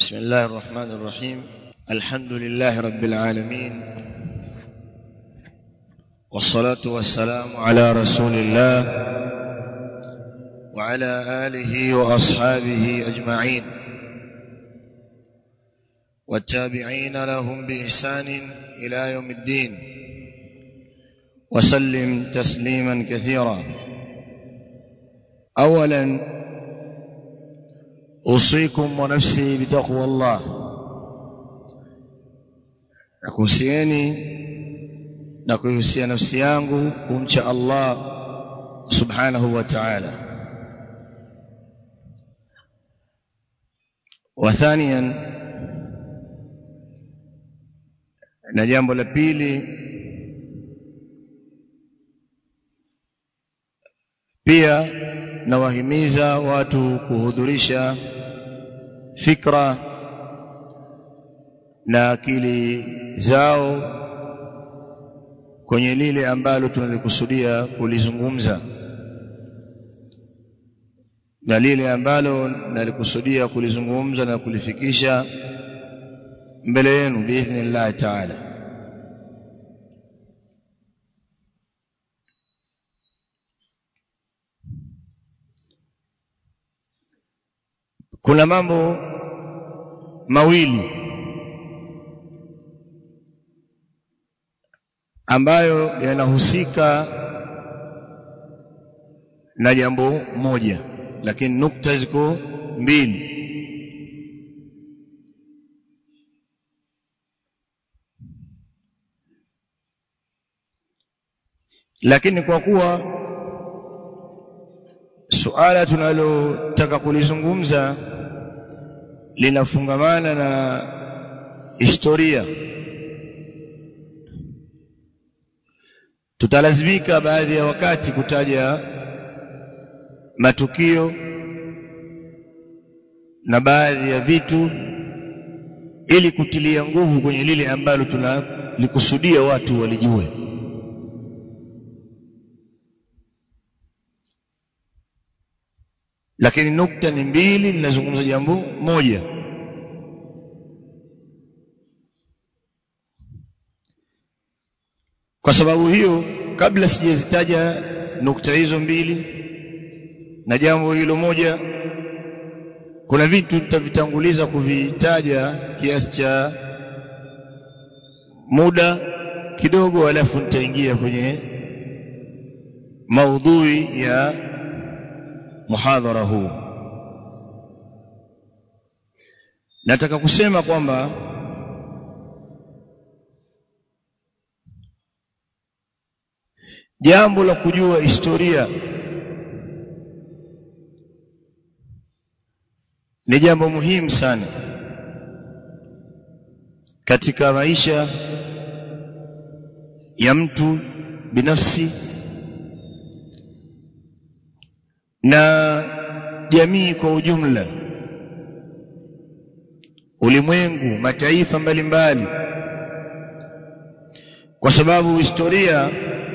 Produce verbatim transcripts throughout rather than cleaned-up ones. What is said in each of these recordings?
بسم الله الرحمن الرحيم. الحمد لله رب العالمين، والصلاة والسلام على رسول الله وعلى آله وأصحابه أجمعين والتابعين لهم بإحسان إلى يوم الدين، وسلم تسليما كثيرا. أولا أوصيكم ونفسي بتقوى الله. nakuhusieni na kuhusia nafsi yangu kumcha Allah subhanahu wa ta'ala. Wa thaniyan, na jambo la pili pia nawahimiza watu kuhudhurisha fikra na akili zao kwenye lile ambalo tunalikusudia kulizungumza, na lile ambalo nalikusudia kulizungumza na kulifikisha mbele yenu biidhnillah ta'ala. Kuna mambo mawili ambayo yanahusika na jambo moja, lakini nukta ziko mbili. Lakini kwa kuwa suala tunalotaka kulizungumza linafungamana na historia, tutalazimika baadhi ya wakati kutaja matukio na baadhi ya vitu ili kutilia nguvu kwenye lile ambalo tunalikusudia watu walijue. Lakini nukta ni mbili, ninazungumza jambo moja. Kwa sababu hiyo, kabla sijazitaja nukta hizo mbili na jambo hilo moja, kuna vitu nitavitanguliza kuvitaja kiasi cha muda kidogo, alafu nitaingia kwenye maudhui ya muhadhara huu. Nataka kusema kwamba jambo la kujua historia ni jambo muhimu sana katika maisha ya mtu binafsi na jamii kwa ujumla, ulimwengu, mataifa mbalimbali, kwa sababu historia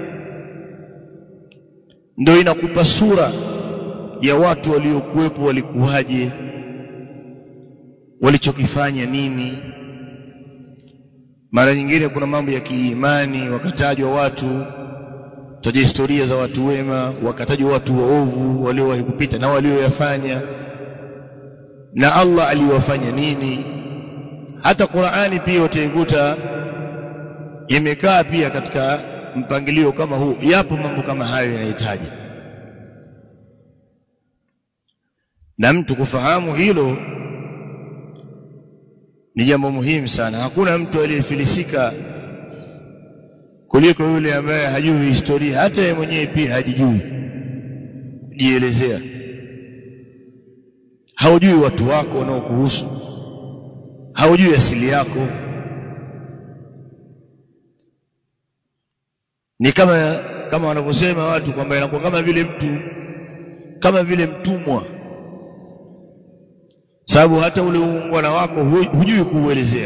ndio inakupa sura ya watu waliokuwepo, walikuwaje, walichokifanya nini. Mara nyingine kuna mambo ya kiimani, wakatajwa watu, taja historia za watu wema, wakatajwa watu waovu waliowahi kupita na walioyafanya, na Allah aliwafanya nini. Hata Qur'ani pia utaikuta imekaa pia katika mpangilio kama huu. Yapo mambo kama hayo yanahitaji, na mtu kufahamu hilo ni jambo muhimu sana. Hakuna mtu aliyefilisika kuliko yule ambaye hajui historia. Hata yeye mwenyewe pia hajijui jielezea, haujui watu wako wanaokuhusu, haujui asili yako. Ni kama kama wanavyosema watu kwamba inakuwa kama vile mtu kama vile mtumwa, sababu hata ule uungwana wako hujui kuuelezea.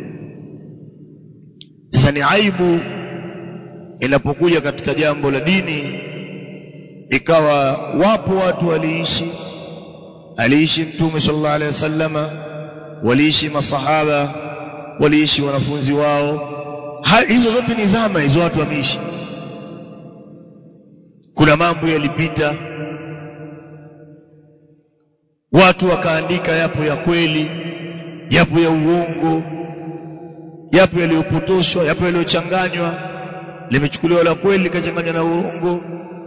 Sasa ni aibu inapokuja katika jambo la dini, ikawa wapo watu waliishi aliishi Mtume sallallahu alaihi wasallama, waliishi masahaba, waliishi wanafunzi wao. Ha, hizo zote ni zama hizo watu wameishi. Kuna mambo yalipita, watu wakaandika, yapo ya kweli, yapo ya uongo, yapo yaliyopotoshwa, yapo yaliyochanganywa, limechukuliwa la kweli likachanganywa na uongo.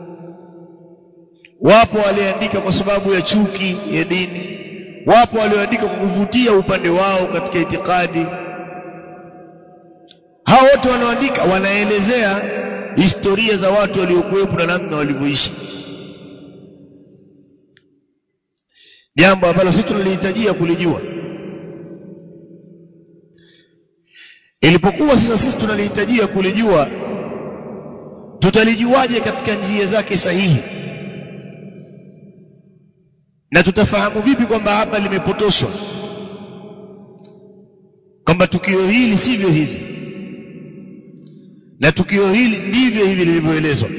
Wapo waliandika kwa sababu ya chuki ya dini, wapo walioandika kwa kuvutia upande wao katika itikadi. Hao wote wanaoandika wanaelezea historia za watu waliokuwepo na namna walivyoishi, jambo ambalo sisi tunalihitajia kulijua. Ilipokuwa sasa sisi tunalihitajia kulijua, tutalijuaje katika njia zake sahihi? Na tutafahamu vipi kwamba hapa limepotoshwa, kwamba tukio hili sivyo hivi na tukio hili ndivyo hivi lilivyoelezwa?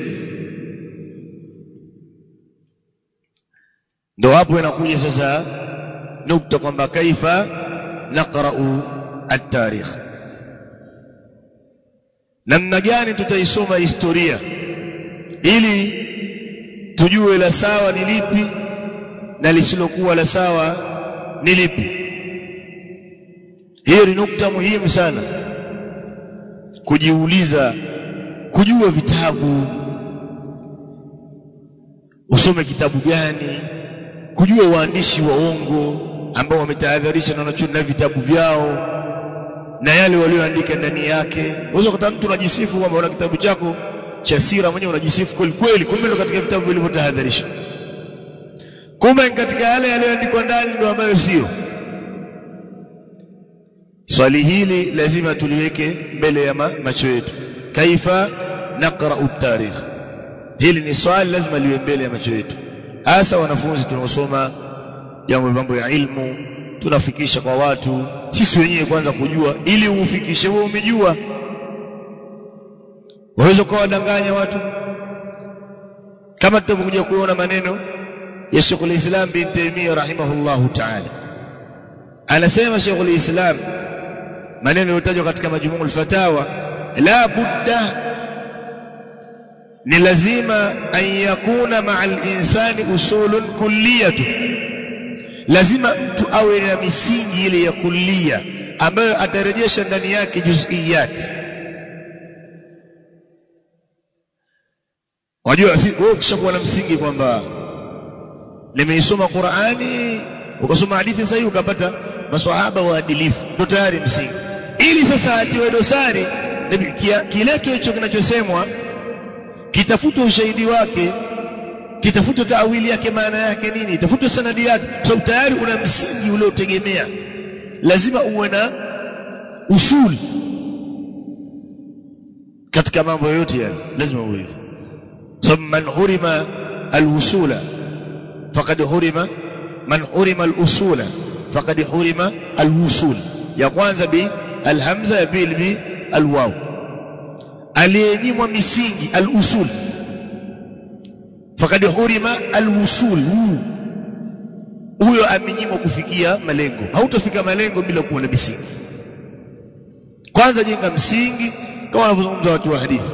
Ndio hapo inakuja sasa nukta kwamba kaifa naqra'u at-tarikh, namna gani tutaisoma historia ili tujue la sawa ni lipi na lisilokuwa la sawa ni lipi. Hiyo ni nukta muhimu sana kujiuliza, kujua vitabu, usome kitabu gani, kujua waandishi waongo ambao wametahadharisha na wanachuoni na vitabu vyao na yale walioandika ndani yake. Unaweza kuta mtu unajisifu kwamba una kitabu chako cha sira mwenyewe, unajisifu kweli kweli, kumbe ndo katika vitabu vilivyotahadharisha, kumbe katika yale yaliyoandikwa ndani ndio ambayo sio. Swali hili lazima tuliweke mbele ya macho yetu. Kaifa naqra'u at-tarikh, hili ni swali lazima liwe mbele ya macho yetu, hasa wanafunzi tunaosoma jambo mambo ya ilmu, tunafikisha kwa watu. Sisi wenyewe kwanza kujua, ili ufikishe wewe umejua. Waweza kuwadanganya watu, kama tutakuja kuona maneno ya Sheikh al-Islam bin Taymiyyah rahimahullahu ta'ala. Anasema Sheikh al-Islam, maneno yaliyotajwa katika Majmu' al-Fatawa, la budda, ni lazima an yakuna ma'al insani usulun kulliyatu, lazima mtu awe na misingi ile ya kullia ambayo atarejesha ndani yake juz'iyat. Wajua wewe ukishakuwa na msingi kwamba nimeisoma Qur'ani, ukasoma hadithi sahihi, ukapata maswahaba waadilifu, ndio tayari msingi. Ili sasa atiwe dosari kileto hicho kinachosemwa, kitafutwe ushahidi wake, kitafutwe taawili yake, maana yake nini, itafutwe sanadi yake, so tayari una msingi ule utegemea. Lazima uwe na usul katika mambo yote yale, lazima uwe hivyo. So man hurima al-usula faqad hurima, man hurima al-usula faqad hurima al-wusul. Ya kwanza bi al-hamza, ya pili bi al-waw. Aliyenyimwa misingi al-usul faqad hurima al-wusul, huyo amenyimwa kufikia malengo. Hautafika malengo bila kuwa na misingi. Kwanza jenga msingi, kama wanavyozungumza watu wa hadithi,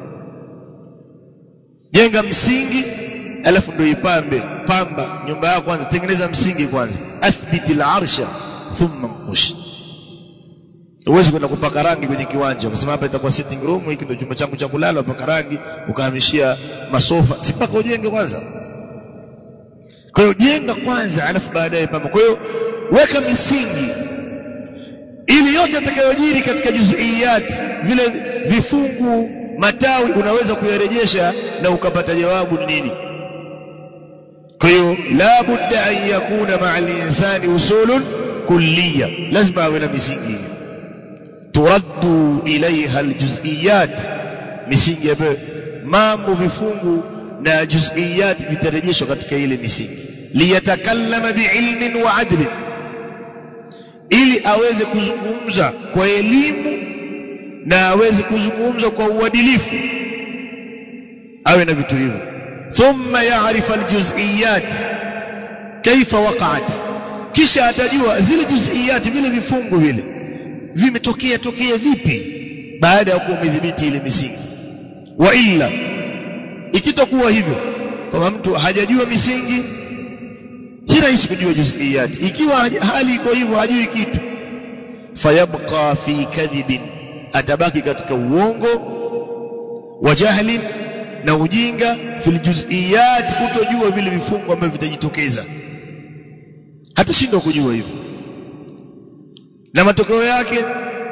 jenga msingi alafu ndio ipambe. Pamba nyumba yako kwanza, tengeneza msingi kwanza. Athbitil arsha thumma nqush. Uwezi kwenda kupaka rangi kwenye kiwanja ukasema hapa itakuwa sitting room, hiki ndio chumba changu cha kulala, upaka rangi ukahamishia masofa. Si paka ujenge kwanza. Kwa hiyo jenga kwanza alafu baadaye pamba. Kwa hiyo weka misingi ili yote yatakayojiri katika juz'iyat, vile vifungu, matawi, unaweza kuyarejesha na ukapata jawabu ni nini. Kwa hiyo la budda an yakuna ma'al insani usulun kulliya, lazima awe na misingi turaddu ilaiha aljuz'iyat, misingi ya mambo, vifungu na juz'iyat vitarejeshwa katika ile misingi. Liyatakallama biilmin wa adlin, ili aweze kuzungumza kwa elimu na aweze kuzungumza kwa uadilifu, awe na vitu hivyo. Thumma ya'rif aljuz'iyat kaifa waqa'at, kisha atajua zile juziyati vile vifungu vile vimetokea tokea vipi baada ya kumdhibiti ile misingi. Wa illa ikitokuwa hivyo kama mtu hajajua misingi si rahisi kujua juziyati. Ikiwa hali iko hivyo hajui kitu, fayabqa fi kadhibin, atabaki katika uongo, wa jahlin, na ujinga, fil juziyat, kutojua vile vifungu ambavyo vitajitokeza, hata shindwa kujua hivyo. Na matokeo yake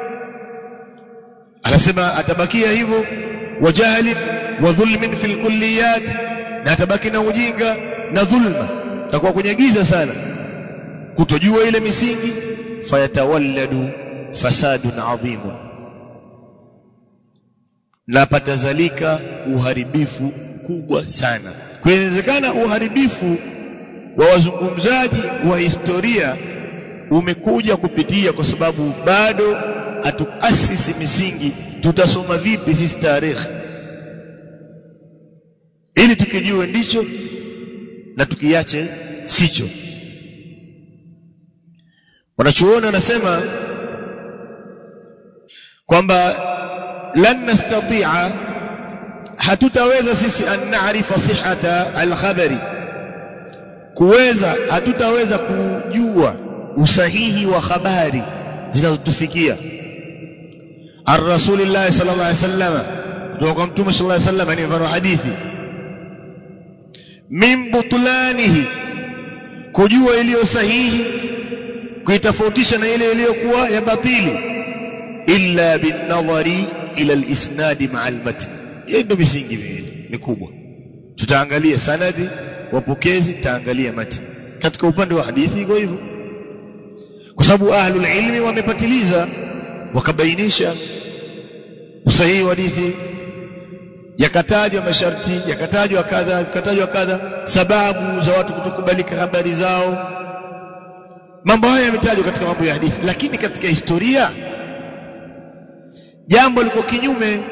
anasema atabakia hivyo, wa jahlin wa dhulmin fil kulliyat, na atabaki na ujinga na dhulma, takuwa kwenye giza sana, kutojua ile misingi. Fayatawalladu fasadun adhimun, na patazalika uharibifu mkubwa sana. Kwa inawezekana uharibifu wa wazungumzaji wa historia umekuja kupitia kwa sababu bado hatuasisi misingi. Tutasoma vipi sisi tarehe ili tukijue ndicho na tukiache sicho? Wanachuoni wanasema kwamba lan nastati'a, hatutaweza sisi an na'rifa sihhata al-khabari, kuweza hatutaweza kujua usahihi wa habari zinazotufikia ar-rasulillah sallallahu alaihi wasallam, kutoka kwa mtume sallallahu alaihi wasallam, ni mfano hadithi, min butlanihi, kujua iliyo sahihi kuitofautisha na ile iliyokuwa ya batili, illa bin nadhari ila al-isnad ma'a al-matn. Hii ndio misingi miwili mikubwa. Tutaangalia sanadi, wapokezi, taangalia matni. Katika upande wa hadithi iko hivyo, kwa sababu ahlul ilmi wamepatiliza wakabainisha usahihi wa hadithi, yakatajwa masharti, yakatajwa kadha, yakatajwa kadha, sababu za watu kutokubalika habari zao. Mambo haya yametajwa katika mambo ya hadithi, lakini katika historia jambo liko kinyume.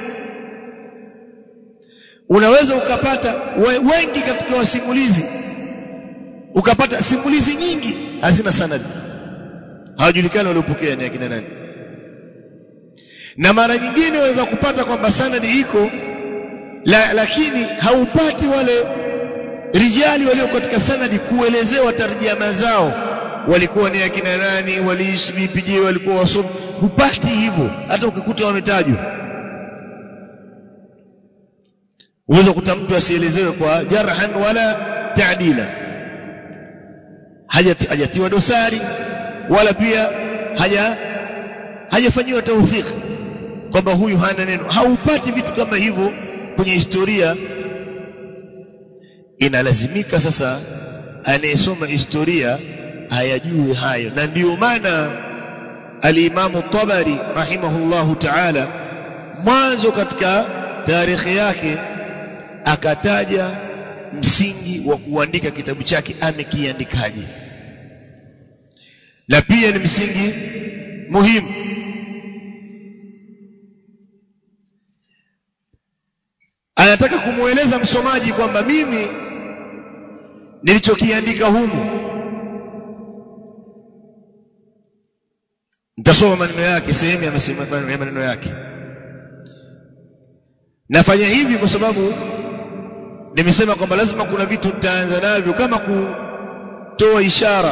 Unaweza ukapata wengi katika wasimulizi, ukapata simulizi nyingi hazina sanadi, hawajulikani waliopokea ni akina nani. Na mara nyingine unaweza kupata kwamba sanadi iko la, lakini haupati wale rijali walio katika sanadi kuelezewa tarjama zao, walikuwa ni akina nani, waliishi vipi, je walikuwa wasomi. Hupati hivyo, hata ukikuta wametajwa. Unaweza kukuta mtu asielezewe kwa jarhan wala ta'dila, hajatiwa dosari wala pia haja hajafanyiwa tawthik kwamba huyu hana neno. Haupati vitu kama hivyo kwenye historia. Inalazimika sasa anayesoma historia hayajue hayo, na ndio maana al-Imam Tabari rahimahullahu ta'ala mwanzo katika tarikhi yake akataja msingi wa kuandika kitabu chake amekiandikaje, na pia ni msingi muhimu. Anataka kumueleza msomaji kwamba mimi nilichokiandika humu, nitasoma maneno yake, sehemu ya maneno yake. Nafanya hivi kwa sababu nimesema kwamba lazima kuna vitu nitaanza navyo kama kutoa ishara,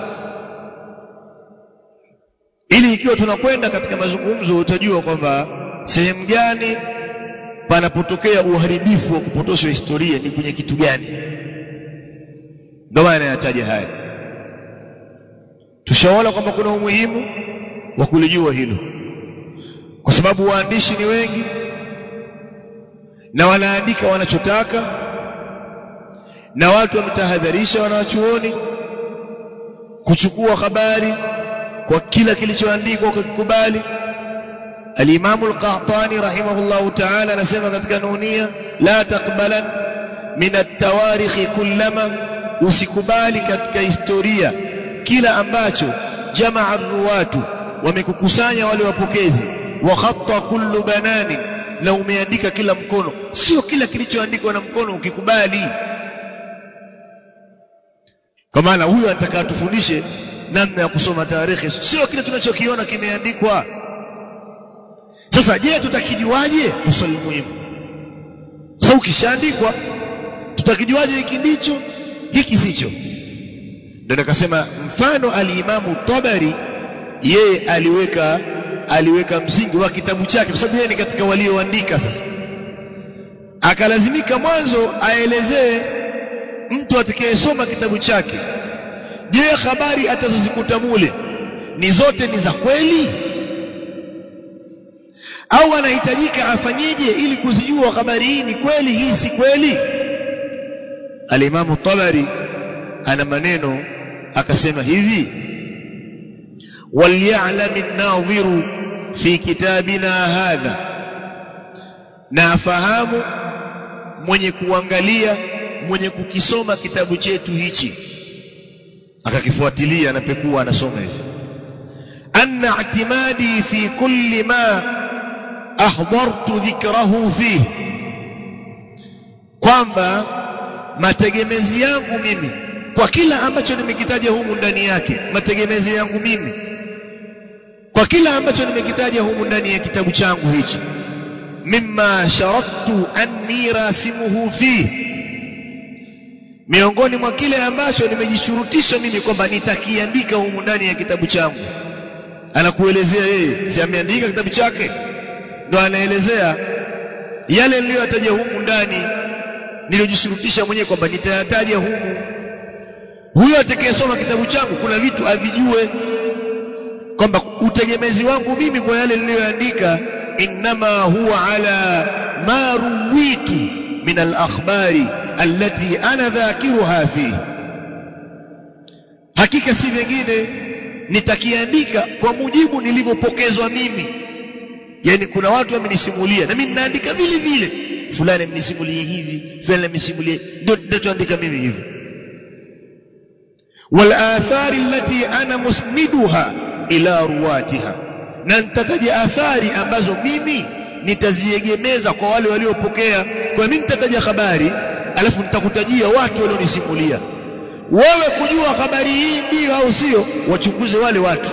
ili ikiwa tunakwenda katika mazungumzo utajua kwamba sehemu gani panapotokea uharibifu wa kupotosha historia ni kwenye kitu gani. Ndio maana nataja haya. Tushaona kwamba kuna umuhimu wa kulijua hilo, kwa sababu waandishi ni wengi na wanaandika wanachotaka, na watu wametahadharisha wanawachuoni kuchukua habari kwa kila kilichoandikwa kukikubali. Al-Imam al-Qahtani rahimahullahu ta'ala anasema katika Nunia, la taqbalan min at-tawarikh kullama, usikubali katika historia kila ambacho jamaa ar-ruwatu, wamekukusanya wale wapokezi, wa khatta kullu banani, na umeandika kila mkono. Sio kila kilichoandikwa na mkono ukikubali. Kwa maana huyo anataka atufundishe namna ya kusoma tarehe, sio kile tunachokiona kimeandikwa. Sasa je, tutakijuaje? Swali muhimu. Sasa ukishaandikwa tutakijuaje hiki ndicho hiki sicho? Ndio nikasema mfano al-Imamu Tabari yeye aliweka aliweka msingi wa kitabu chake, kwa sababu yeye ni katika walioandika. Sasa akalazimika mwanzo aelezee mtu atakayesoma kitabu chake, je, habari atazozikuta mule ni zote ni za kweli, au anahitajika afanyeje ili kuzijua habari hii ni kweli, hii si kweli? Al-Imamu Tabari ana maneno akasema hivi: walyalam an-nadhiru fi kitabina hadha, na afahamu mwenye kuangalia mwenye kukisoma kitabu chetu hichi, akakifuatilia anapekua anasoma hivi: anna i'timadi fi kulli ma ahdartu dhikrahu fihi, kwamba mategemezi yangu mimi kwa kila ambacho nimekitaja humu ndani yake, mategemezi yangu mimi kwa kila ambacho nimekitaja humu ndani ya kitabu changu hichi, mimma sharattu anni rasimuhu fihi, miongoni mwa kile ambacho nimejishurutisha mimi kwamba nitakiandika humu ndani ya kitabu changu. Anakuelezea yeye, si ameandika kitabu chake, ndo anaelezea yale niliyotaja humu ndani niliyojishurutisha mwenyewe kwamba nitayataja humu. Huyo atakayesoma kitabu changu kuna vitu avijue kwamba utegemezi wangu mimi kwa yale niliyoandika, inma huwa ala ma ruwitu min al-akhbari allati ana dhakiruha fihi, hakika si vingine nitakiandika kwa mujibu nilivyopokezwa mimi. Yani kuna watu wamenisimulia na mimi ninaandika vile vile, fulani amenisimulia hivi, fulani amenisimulia, ndio nitaandika mimi hivi. wal athari allati ana musniduha ila ruwatiha, na nitataja athari ambazo mimi nitaziegemeza kwa wale waliopokea. Kwa mimi nitataja habari alafu nitakutajia watu walionisimulia. Wewe kujua habari hii ndio au sio, wachunguze wale watu.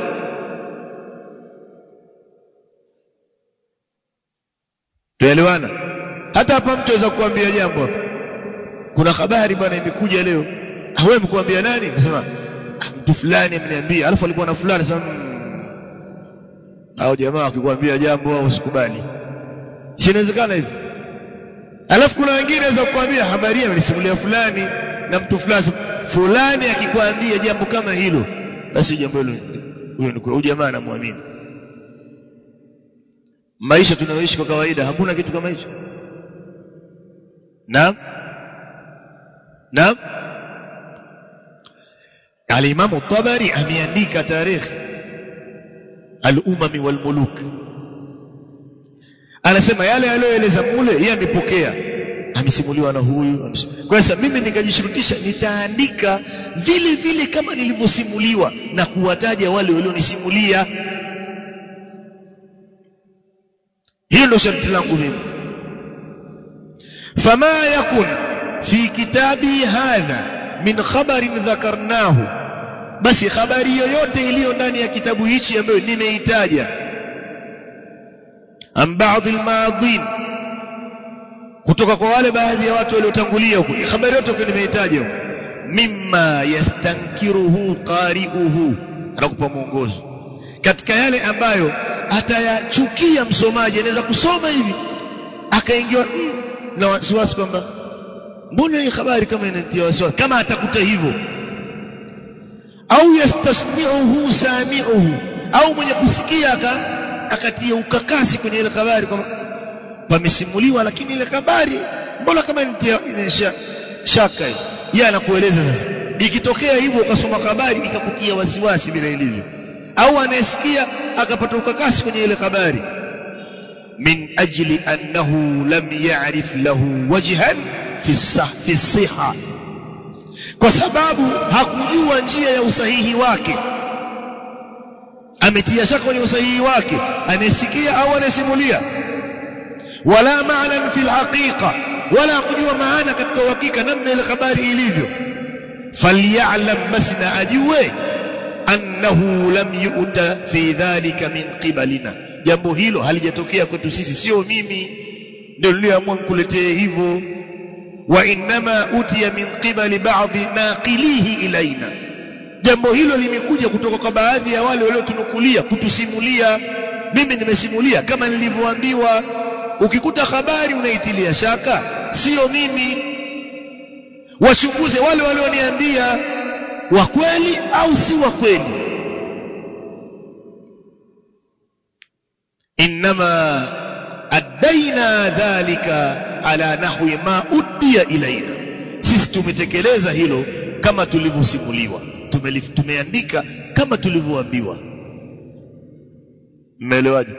Tuelewana? Hata hapa mtu aweza kuambia jambo, kuna habari bwana imekuja leo, wewe mkuambia nani? Unasema mtu fulani ameniambia, alafu alikuwa na fulani. Sasa au jamaa akikwambia jambo au usikubali, si inawezekana hivi? Alafu kuna wengine waweza kukwambia habari amenisimulia fulani na mtu fulani. Fulani akikwambia jambo kama hilo, basi jambo hilo huyo ni kwa jamaa anamwamini. Maisha tunayoishi kwa kawaida hakuna kitu kama hicho. Naam, naam. Al-Imam Tabari ameandika tarikh al-umam wal muluk, anasema yale aliyoeleza mule yeye amepokea, amesimuliwa na huyu. Kwa sababu mimi nikajishurutisha nitaandika vile vile kama nilivyosimuliwa na kuwataja wale walionisimulia. Hilo ndio sharti langu mimi. Fama yakun fi kitabi hadha min khabarin dhakarnahu, basi habari yoyote iliyo ndani ya kitabu hichi ambayo nimeitaja, am baadhi almadhin, kutoka kwa wale baadhi ya watu waliotangulia huko, habari yote nimeitaja, mimma yastankiruhu qari'uhu, anakupa mwongozo katika yale ambayo atayachukia msomaji. Anaweza kusoma hivi akaingiwa mm, na wasiwasi kwamba mbona hii habari kama inatia wasiwasi, kama atakuta hivyo. Au yastasmi'uhu sami'uhu, au mwenye kusikia akatia ukakasi kwenye ile habari kwamba pamesimuliwa, lakini ile habari mbona kama inatia inaisha shaka. Yeye anakueleza sasa, ikitokea hivyo ukasoma habari ikakutia wasiwasi bila ilivyo, au anasikia akapata ukakasi kwenye ile habari, min ajli annahu lam ya'rif lahu wajhan fi sah fi siha, kwa sababu hakujua njia ya usahihi wake, ametia shaka kwenye usahihi wake anasikia au anasimulia. Wala maana fi alhaqiqa, wala kujua maana katika uhakika namna ile habari ilivyo. Falyalam, basi na ajue, annahu lam yu'ta fi dhalika min qibalina, jambo hilo halijatokea kwetu sisi, sio mimi ndio niliamua nikuletee hivyo. Wa inma utiya min qibali ba'dhi naqilihi ilaina, jambo hilo limekuja kutoka kwa baadhi ya wale waliotunukulia kutusimulia. Mimi nimesimulia kama nilivyoambiwa. Ukikuta habari unaitilia shaka, sio mimi. Wachunguze wale walioniambia wa kweli au si wa kweli. Inma addaina dhalika ala nahwi ma uddiya ilaina, sisi tumetekeleza hilo kama tulivyosimuliwa, tumeandika kama tulivyoambiwa. Mmeelewaje?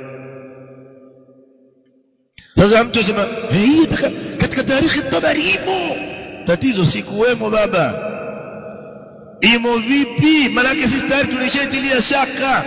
Sasa mtu sema hii katika tarikhi Tabari imo. Tatizo si kuwemo baba. Imo vipi? Maana sisi tayari tulishaitilia shaka.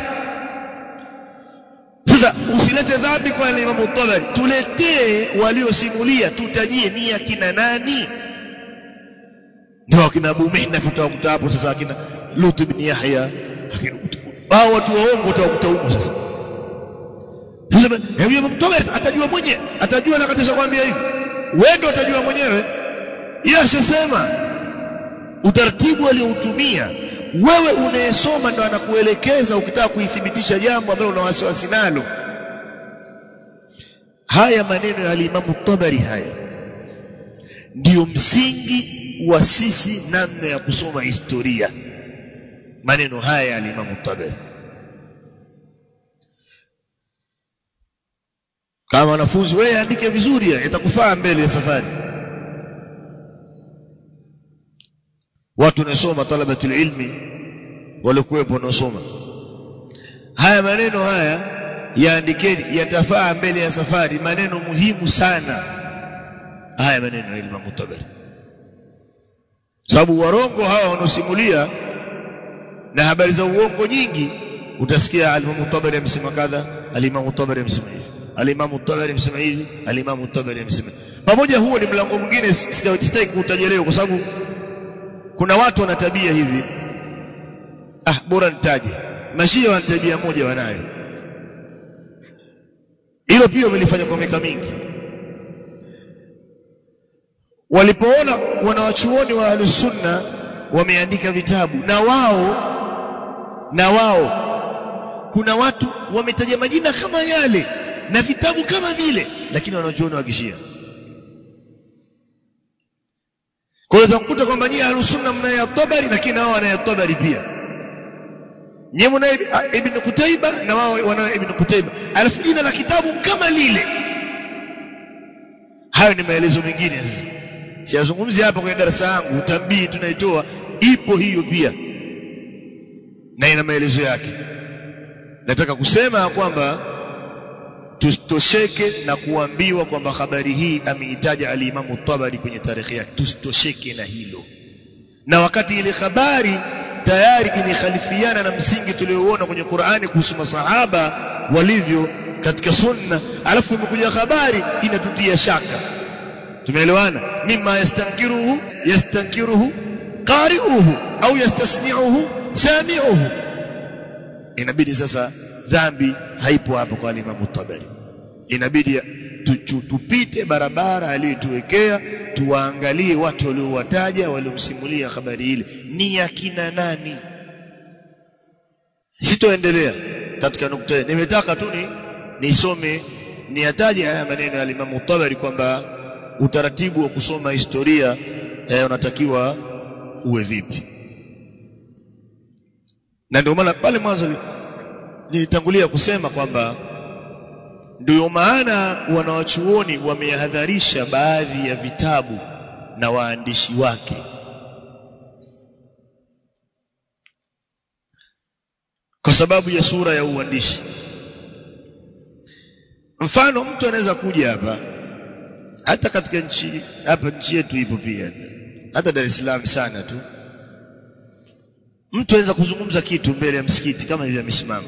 Sasa usilete dhambi kwa Imam Tabari, tuletee waliosimulia, tutajie ni akina nani. Ndio akina Abu Mihnaf utakuta hapo. Sasa akina Lut ibn Yahya, hao watu waongo utakuta huko. Sasa sasa hebu Imam Tabari atajua mwenyewe, atajua na katisha kwambia hivi, wewe ndio utajua mwenyewe. Yeye ashasema utaratibu alioutumia, wewe unayesoma ndo anakuelekeza ukitaka kuithibitisha jambo ambalo una wasiwasi nalo. Haya maneno ya Imam Tabari haya ndio msingi wa sisi namna ya kusoma historia. Maneno haya ya Imam Tabari, kama wanafunzi wewe andike vizuri, itakufaa mbele ya safari. Watu wanasoma, talabatul ilmi walikuwepo wanasoma, haya maneno haya yaandikeni, yatafaa mbele ya safari. Maneno muhimu sana haya maneno ya Imam Tabari, sababu warongo hawa wanosimulia na habari za uongo nyingi. Utasikia Imam Tabari amesema kadha, Imam Tabari amesema hivi, Imam Tabari amesema hivi, Imam Tabari amesema. Pamoja huo ni mlango mwingine sitaki kutaja leo, kwa sababu kuna watu wana tabia hivi. Ah, bora nitaje. Mashia wana tabia moja wanayo. Hilo pia wamelifanya kwa miaka mingi. Walipoona wanawachuoni wa Ahlus-Sunna wameandika vitabu, na wao na wao kuna watu wametaja majina kama yale na vitabu kama vile, lakini wanachuoni wa Kishia. Kwa hiyo utakuta kwamba ni Ahlus-Sunna mna Tabari, lakini wao wana Tabari pia. Nyinyi mna Ibn Qutayba na wao wana Ibn Qutayba, alafu jina la kitabu kama lile. Hayo ni maelezo mengine. Sasa siazungumzi hapa kwenye darasa yangu, utambii tunaitoa ipo hiyo pia na ina maelezo yake. Nataka kusema kwamba tusitosheke na kuambiwa kwamba habari hii ameitaja al-Imam Tabari kwenye tarikhi yake. Tusitosheke na hilo, na wakati ile habari tayari imekhalifiana na msingi tulioona kwenye Qur'ani kuhusu masahaba walivyo katika sunna, alafu imekuja habari inatutia shaka. Tumeelewana? Mimma yastankiruhu yastankiruhu qari'uhu au yastasmi'uhu sami'uhu. Inabidi sasa dhambi haipo hapo kwa Imam Tabari. Inabidi tupite barabara aliyotuwekea, tuwaangalie watu waliowataja waliomsimulia habari ile ni akina nani. Sitoendelea katika nukta hii, nimetaka tu ni nisome niataje haya maneno ya Imam Tabari kwamba utaratibu wa kusoma historia eh, unatakiwa uwe vipi. Na ndio maana pale mwanzo nilitangulia kusema kwamba ndio maana wanawachuoni wamehadharisha baadhi ya vitabu na waandishi wake, kwa sababu ya sura ya uandishi. Mfano, mtu anaweza kuja hapa, hata katika nchi hapa nchi yetu ipo pia, hata Dar es Salaam sana tu, mtu anaweza kuzungumza kitu mbele ya msikiti kama hivi amesimama,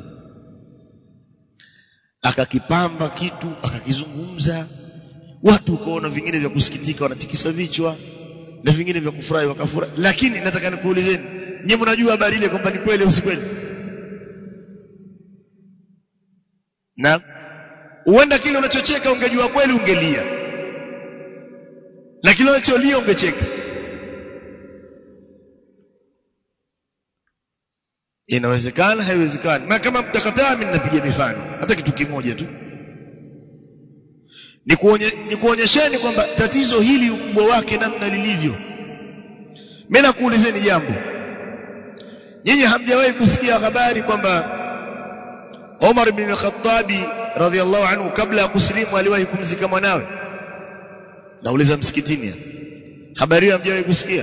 akakipamba kitu akakizungumza, watu ukaona vingine vya kusikitika wanatikisa vichwa na vingine vya kufurahi wakafurahi. Lakini nataka nikuulizeni, Nyinyi mnajua habari ile kwamba ni kweli au si kweli? Na uenda kile unachocheka ungejua kweli ungelia, lakini unacholia ungecheka. Inawezekana, haiwezekani. Na kama mtakataa, mimi ninapiga mifano hata kitu kimoja tu, ni kuonye, ni kuonyesheni kwamba tatizo hili ukubwa wake namna lilivyo. Mimi nakuulizeni jambo, nyinyi hamjawahi kusikia habari kwamba Umar ibn al-Khattab radhiyallahu anhu kabla ya kusilimu aliwahi kumzika mwanawe? Nauliza msikitini, habari hiyo hamjawahi kusikia?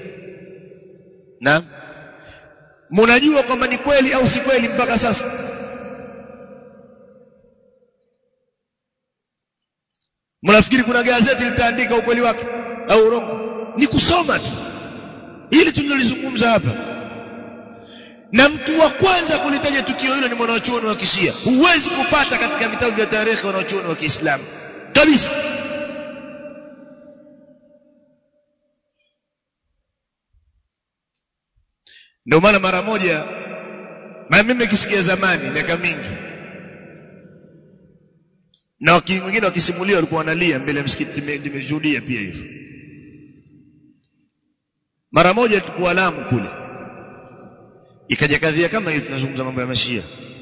Na mnajua kwamba ni kweli au si kweli mpaka sasa? Mnafikiri kuna gazeti litaandika ukweli wake au urongo? Ni kusoma tu ili tunalizungumza hapa. Na mtu wa kwanza kulitaja tukio hilo ni mwanachuoni wa Kishia. Huwezi kupata katika vitabu vya tarehe wanachuoni wa Kiislamu kabisa. Ndio maana mara moja, na mimi nikisikia zamani miaka mingi, na wengine wakisimulia walikuwa wanalia mbele ya msikiti, nimeshuhudia pia hivyo. Mara moja tulikuwa Lamu kule, ikaja kadhia kama hiyo, tunazungumza mambo ya Mashia.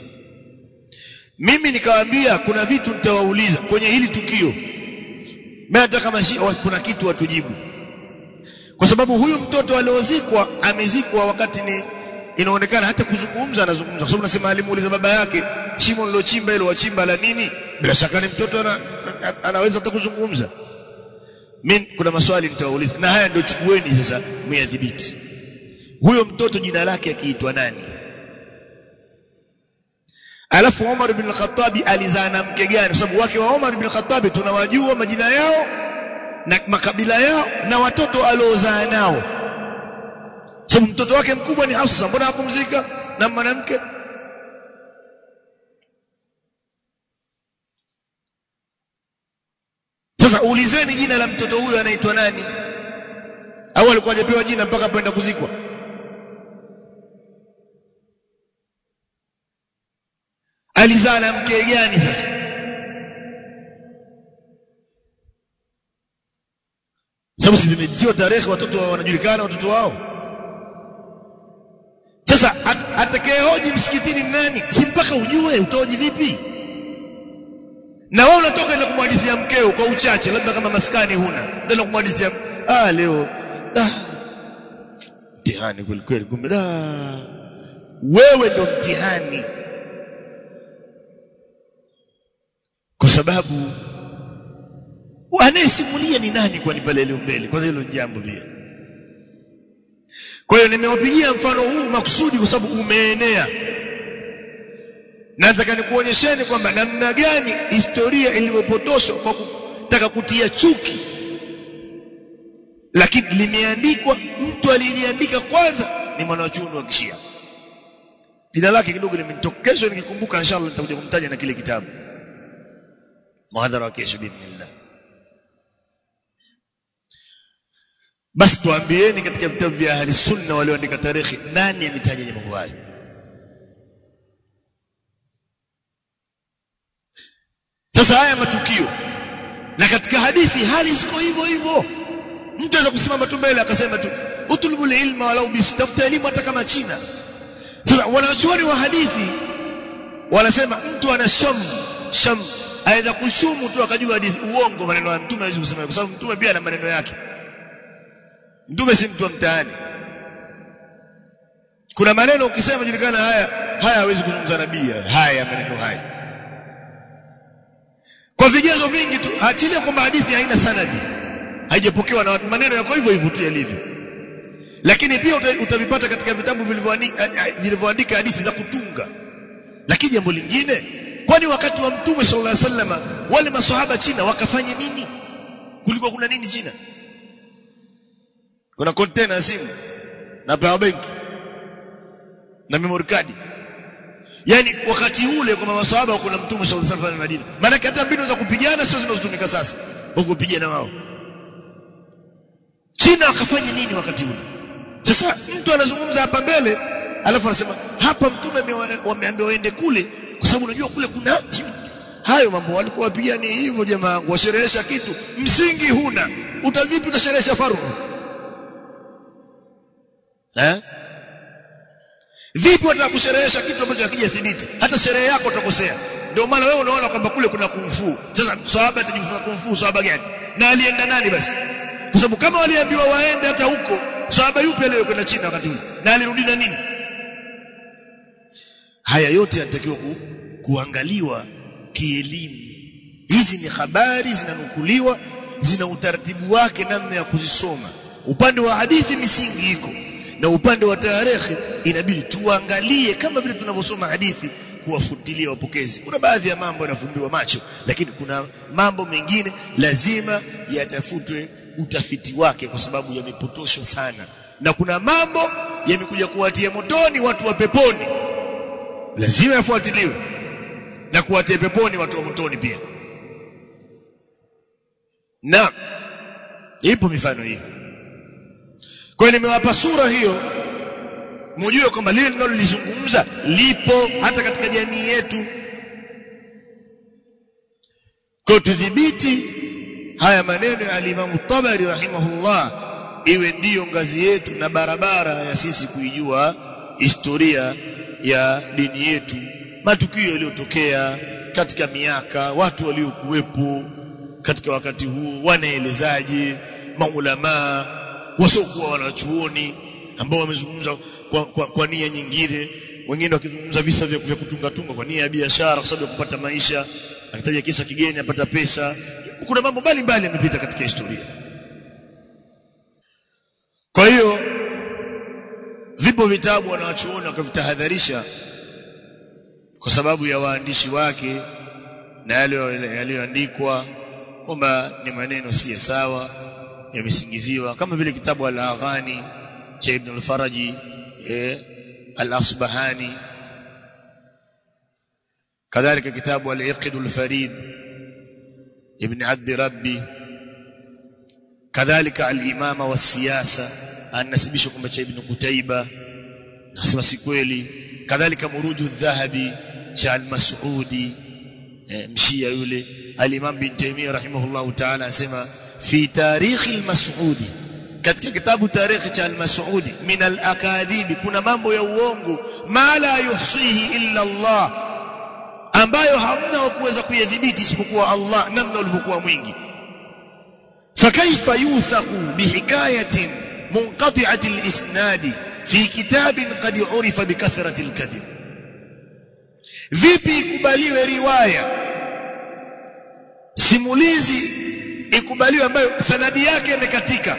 Mimi nikawaambia kuna vitu nitawauliza kwenye hili tukio, mimi nataka Mashia kuna kitu watujibu, kwa sababu huyu mtoto aliozikwa amezikwa wakati ni inaonekana hata kuzungumza anazungumza, kwa sababu nasema alimuuliza baba yake, shimo lilochimba ile wachimba la nini? Bila shaka ni mtoto ana, anaweza hata kuzungumza. Mimi kuna maswali nitawauliza, na haya ndio chukueni sasa muyadhibiti. Huyo mtoto jina lake akiitwa nani? Alafu Umar ibn al-Khattab alizaa na mke gani? Kwa sababu wake wa Umar ibn al-Khattab tunawajua majina yao na makabila yao na watoto aliozaa nao. Sababu mtoto wake mkubwa ni Hafsa, mbona hakumzika na mwanamke? Sasa ulizeni jina la mtoto huyo anaitwa nani? Au alikuwa hajapewa jina mpaka kwenda kuzikwa? Alizaa na mke gani sasa? Sababu si zimetiwa tarehe, watoto wao wanajulikana watoto wao. Sasa atakayehoji msikitini nani? Si mpaka ujue, utahoji vipi? Na wewe unatoka na kumhadithia mkeo kwa uchache, labda kama maskani huna, ndio kumhadithia ah leo ah mtihani kweli kweli, kumbe da wewe ndo mtihani. Kwa sababu anayesimulia ni nani kwani pale leo mbele? Kwanza hilo jambo pia. Kwa hiyo nimewapigia mfano huu makusudi kwa sababu umeenea. Na nataka nikuonyesheni kwamba namna gani historia iliyopotoshwa kwa kutaka kutia chuki, lakini limeandikwa, mtu aliyeliandika kwanza ni mwanachuoni wa Kishia. Jina lake kidogo limenitoka, kesho nikikumbuka inshallah nitakuja kumtaja na kile kitabu. Muhadhara wa kesho biidhnillah. Basi tuambieni katika vitabu vya ahli sunna walioandika tarehe nani ametaja jambo hili? Sasa haya matukio, na katika hadithi hali ziko hivyo hivyo. Mtu anaweza kusimama tu mbele akasema tu utulubul ilma walau bistafuta elimu hata kama China. Sasa wanachuoni wa hadithi wanasema mtu ana sham sham aidha kushumu tu akajua hadithi uongo, maneno ya mtume hawezi kusema, kwa sababu mtume pia ana maneno yake. Mtume si mtu wa mtaani. Kuna maneno ukisema julikana haya haya hawezi kuzungumza nabii, haya maneno haya kwa vigezo vingi tu, achilia kwamba hadithi haina sanadi, haijapokewa na watu, maneno yako hivyo hivyo tu yalivyo. Lakini pia utavipata katika vitabu vilivyoandika hadithi za kutunga. Lakini jambo lingine, kwani wakati wa mtume sallallahu alaihi wasallam wale maswahaba China wakafanya nini? Kulikuwa kuna nini China? Kuna container simu na power bank na memory card. Yaani wakati ule kwa maswahaba kuna mtume sallallahu alaihi wasallam Madina. Maana hata mbinu za kupigana sio zinazotumika sasa. Wao kupigana wao. China wakafanya nini wakati ule? Sasa mtu anazungumza hapa mbele alafu anasema hapa mtume wameambiwa waende kule kwa sababu unajua kule kuna hayo mambo walikuwa pia ni hivyo jamaa wangu, washerehesha kitu msingi huna, utavipi utasherehesha faru eh? Vipi wataka kusherehesha kitu ambacho hakija thibiti? Hata sherehe yako utakosea. Ndio maana wewe unaona kwamba kule kuna kumfu. Sasa sahaba atajifunza kumfu, sahaba gani? Na alienda nani basi? Kwa sababu kama waliambiwa waende hata huko, sahaba yupi leo kwenda China wakati huo? Na alirudi na nini? Haya yote yanatakiwa ku, kuangaliwa kielimu. Hizi ni habari zinanukuliwa, zina utaratibu wake namna ya kuzisoma. Upande wa hadithi misingi iko, na upande wa tarehe inabidi tuangalie kama vile tunavyosoma hadithi, kuwafutilia wapokezi. Kuna baadhi ya mambo yanafumbiwa macho, lakini kuna mambo mengine lazima yatafutwe utafiti wake kwa sababu yamepotoshwa sana, na kuna mambo yamekuja kuwatia motoni watu wa peponi, lazima yafuatiliwe, na kuwatia peponi watu wa motoni pia. Na ipo mifano hiyo. Kwa hiyo nimewapa sura hiyo mjue kwamba lile linalolizungumza lipo hata katika jamii yetu. Kwa tudhibiti haya maneno ya Imam Tabari rahimahullah iwe ndiyo ngazi yetu na barabara ya sisi kuijua historia ya dini yetu, matukio yaliyotokea katika miaka, watu waliokuwepo katika wakati huu wanaelezaje, maulama wasiokuwa wanachuoni ambao wamezungumza kwa, kwa, kwa nia nyingine, wengine wakizungumza visa vya kutunga tunga kwa nia ya biashara kwa sababu ya kupata maisha, akitaja kisa kigeni apata pesa. Kuna mambo mbalimbali yamepita katika historia. Kwa hiyo vipo vitabu wanawachuoni wakavitahadharisha kwa sababu ya waandishi wake na yale yaliyoandikwa kwamba ni maneno si sawa, yamesingiziwa, kama vile kitabu Al-Aghani cha Ibn al-Faraji eh, Al-Asbahani, kadhalika kitabu Al-Iqd al-Farid Ibn Abd Rabbi, kadhalika Al-Imama wa Siyasa anasibishwa kwamba cha Ibn Qutaiba, nasema si kweli. Kadhalika Muruju al-Dhahabi cha Al-Mas'udi eh, mshia yule. Al-Imam bin Taymiyyah rahimahullahu ta'ala asema fi tarikh al-Mas'udi, katika kitabu tarikhi cha al-Mas'udi, min al-akadhib, kuna mambo ya uongo ma la yuhsihi illa Allah, ambayo hamna wa kuweza kuyadhibiti isipokuwa Allah, namna ulivyokuwa mwingi. Fakaifa yuthaqu bihikayatin munqati'ati al-isnadi fi kitabin qad urifa bikathrati al-kadhib, vipi ikubaliwe riwaya simulizi ikubaliwe ambayo sanadi yake imekatika,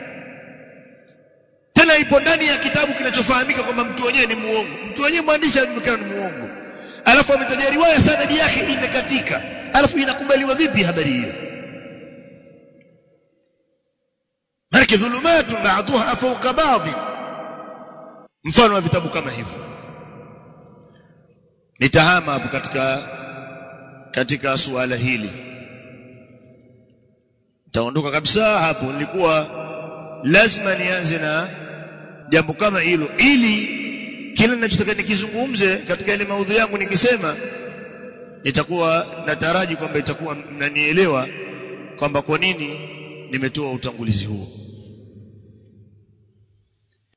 tena ipo ndani ya kitabu kinachofahamika kwamba mtu wenyewe ni muongo, mtu wenyewe mwandishi anajulikana ni muongo, alafu ametaja riwaya sanadi yake imekatika, alafu inakubaliwa vipi habari hiyo? Marki dhulumatu ba'daha fawqa ba'd. Mfano wa vitabu kama hivyo. Nitahama hapo katika katika suala hili, taondoka kabisa hapo. Nilikuwa lazima nianze na jambo kama hilo, ili kile ninachotaka nikizungumze katika ile maudhui yangu nikisema, nitakuwa nataraji kwamba itakuwa mnanielewa kwamba kwa nini nimetoa utangulizi huo.